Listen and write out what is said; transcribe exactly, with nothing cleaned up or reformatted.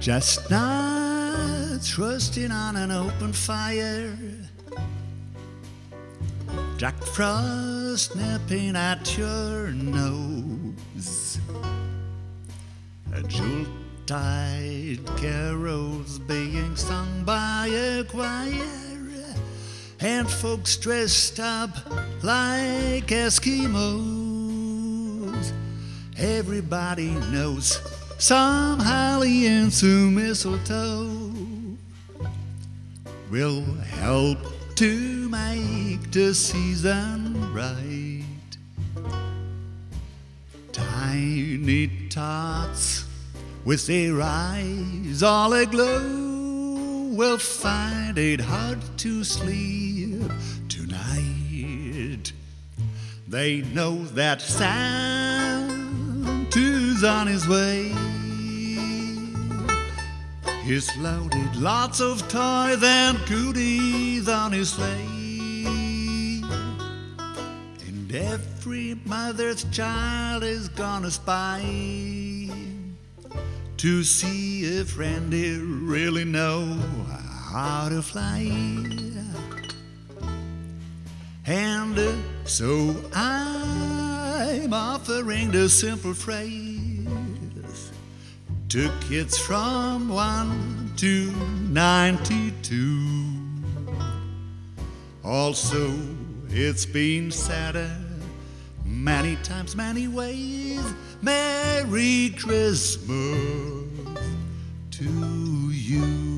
Chestnuts roasting on an open fire, Jack Frost nipping at your nose, a Yuletide carols being sung by a choir, and folks dressed up like Eskimos. Everybody knows some holly and some mistletoe will help to make the season bright. Tiny tots with their eyes all aglow will find it hard to sleep tonight. They know that Santa's on his way. He's loaded lots of toys and goodies on his sleigh, and every mother's child is gonna spy to see if Randy really know how to fly. And uh, so I'm offering the simple phrase to kids from one to ninety-two. Also, it's been said uh, many times, many ways, Merry Christmas to you.